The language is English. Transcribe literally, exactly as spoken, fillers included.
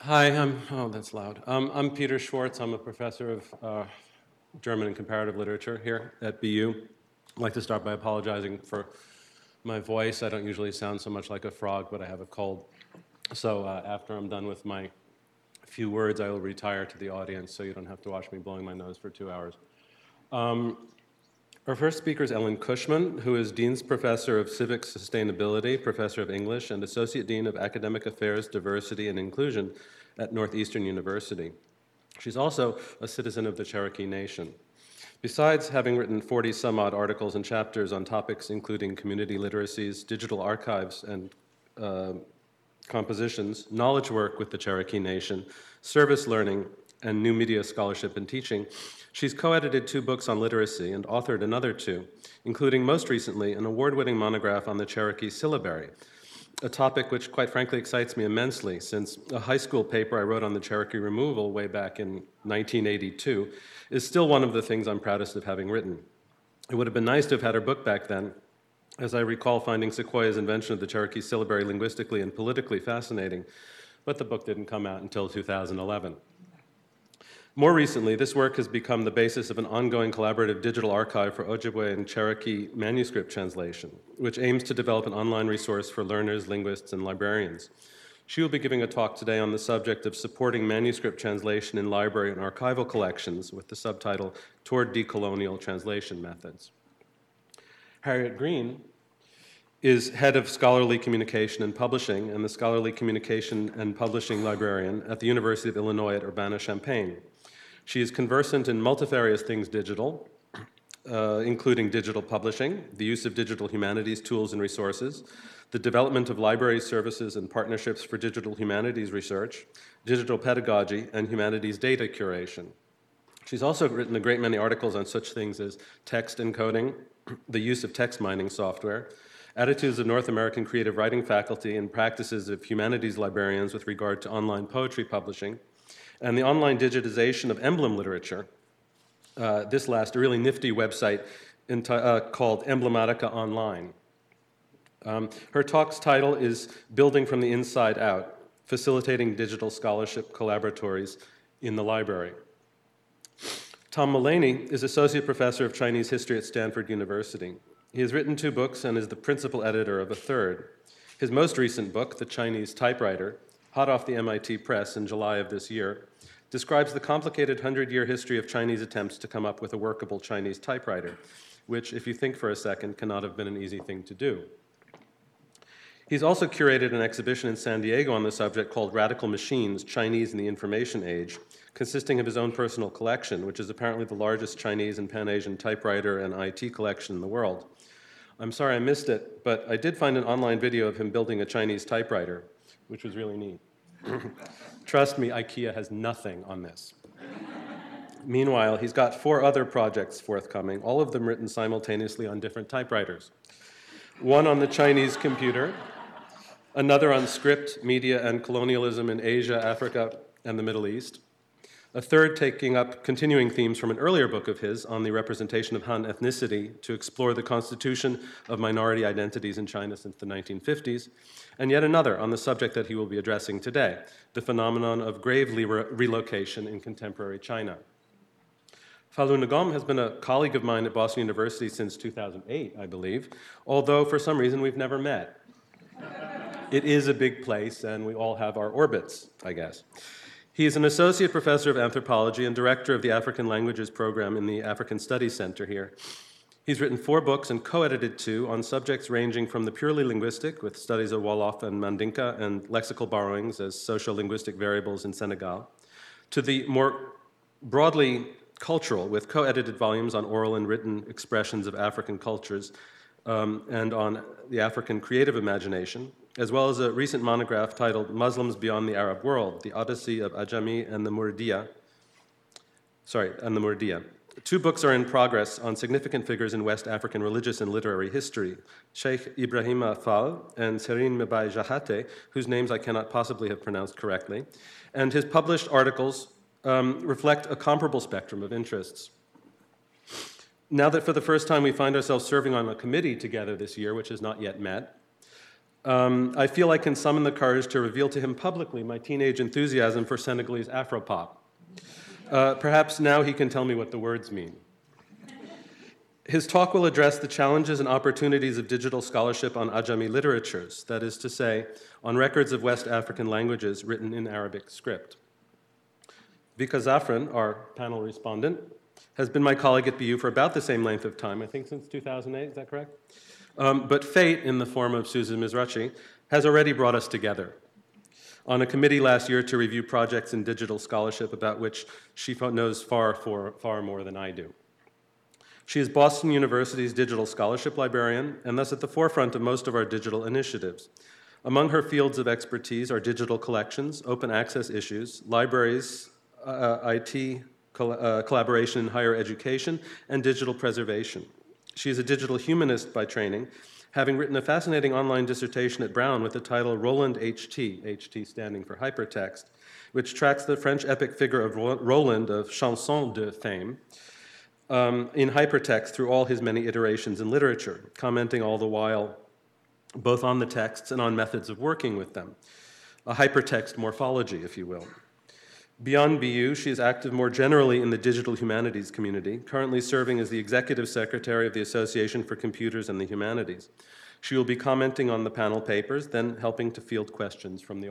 Hi, I'm, oh, that's loud. Um, I'm Peter Schwartz. I'm a professor of uh, German and comparative literature here at B U. I'd like to start by apologizing for my voice. I don't usually sound so much like a frog, but I have a cold. So uh, after I'm done with my few words, I will retire to the audience so you don't have to watch me blowing my nose for two hours. Um, Our first speaker is Ellen Cushman, who is Dean's Professor of Civic Sustainability, Professor of English, and Associate Dean of Academic Affairs, Diversity, and Inclusion at Northeastern University. She's also a citizen of the Cherokee Nation. Besides having written forty some odd articles and chapters on topics including community literacies, digital archives, and uh, compositions, knowledge work with the Cherokee Nation, service learning, and new media scholarship and teaching, she's co-edited two books on literacy and authored another two, including most recently an award-winning monograph on the Cherokee syllabary, a topic which quite frankly excites me immensely since a high school paper I wrote on the Cherokee removal way back in nineteen eighty-two is still one of the things I'm proudest of having written. It would have been nice to have had her book back then, as I recall finding Sequoia's invention of the Cherokee syllabary linguistically and politically fascinating, but the book didn't come out until two thousand eleven. More recently, this work has become the basis of an ongoing collaborative digital archive for Ojibwe and Cherokee manuscript translation, which aims to develop an online resource for learners, linguists, and librarians. She will be giving a talk today on the subject of supporting manuscript translation in library and archival collections with the subtitle Toward Decolonial Translation Methods. Harriet Green is head of scholarly communication and publishing and the scholarly communication and publishing librarian at the University of Illinois at Urbana-Champaign. She is conversant in multifarious things digital, uh, including digital publishing, the use of digital humanities tools and resources, the development of library services and partnerships for digital humanities research, digital pedagogy, and humanities data curation. She's also written a great many articles on such things as text encoding, the use of text mining software, attitudes of North American creative writing faculty and practices of humanities librarians with regard to online poetry publishing, and the online digitization of emblem literature. Uh, this last, a really nifty website enti- uh, called Emblematica Online. Um, her talk's title is Building from the Inside Out, Facilitating Digital Scholarship Collaboratories in the Library. Tom Mullaney is Associate Professor of Chinese History at Stanford University. He has written two books and is the principal editor of a third. His most recent book, The Chinese Typewriter, hot off the M I T press in July of this year, describes the complicated hundred-year history of Chinese attempts to come up with a workable Chinese typewriter, which, if you think for a second, cannot have been an easy thing to do. He's also curated an exhibition in San Diego on the subject called Radical Machines, Chinese in the Information Age, consisting of his own personal collection, which is apparently the largest Chinese and Pan-Asian typewriter and I T collection in the world. I'm sorry I missed it, but I did find an online video of him building a Chinese typewriter, which was really neat. Trust me, IKEA has nothing on this. Meanwhile, he's got four other projects forthcoming, all of them written simultaneously on different typewriters. One on the Chinese computer, another on script, media, and colonialism in Asia, Africa, and the Middle East, a third taking up continuing themes from an earlier book of his on the representation of Han ethnicity to explore the constitution of minority identities in China since the nineteen fifties, and yet another on the subject that he will be addressing today, the phenomenon of grave re- relocation in contemporary China. Falun Gong has been a colleague of mine at Boston University since two thousand eight, I believe, although for some reason we've never met. It is a big place, and we all have our orbits, I guess. He is an associate professor of anthropology and director of the African Languages program in the African Studies Center here. He's written four books and co-edited two on subjects ranging from the purely linguistic, with studies of Wolof and Mandinka and lexical borrowings as social-linguistic variables in Senegal, to the more broadly cultural, with co-edited volumes on oral and written expressions of African cultures um, and on the African creative imagination, as well as a recent monograph titled Muslims Beyond the Arab World, the Odyssey of Ajami and the Murdiya, sorry, and the Murdiya. Two books are in progress on significant figures in West African religious and literary history, Sheikh Ibrahima Fall and Serine Mbaye Jahate, whose names I cannot possibly have pronounced correctly, and his published articles um, reflect a comparable spectrum of interests. Now that for the first time we find ourselves serving on a committee together this year, which has not yet met, Um, I feel I can summon the courage to reveal to him publicly my teenage enthusiasm for Senegalese Afropop. Uh, perhaps now he can tell me what the words mean. His talk will address the challenges and opportunities of digital scholarship on Ajami literatures, that is to say, on records of West African languages written in Arabic script. Vika Zafran, our panel respondent, has been my colleague at B U for about the same length of time, I think since two thousand eight, is that correct? Um, but fate, in the form of Susan Mizrachi, has already brought us together on a committee last year to review projects in digital scholarship about which she knows far, far, far more than I do. She is Boston University's digital scholarship librarian and thus at the forefront of most of our digital initiatives. Among her fields of expertise are digital collections, open access issues, libraries, uh, I T col uh, collaboration in higher education, and digital preservation. She is a digital humanist by training, having written a fascinating online dissertation at Brown with the title Roland H T, H T standing for hypertext, which tracks the French epic figure of Roland of Chanson de fame, Um, in hypertext through all his many iterations in literature, commenting all the while both on the texts and on methods of working with them. A hypertext morphology, if you will. Beyond B U, she is active more generally in the digital humanities community, currently serving as the executive secretary of the Association for Computers and the Humanities. She will be commenting on the panel papers, then helping to field questions from the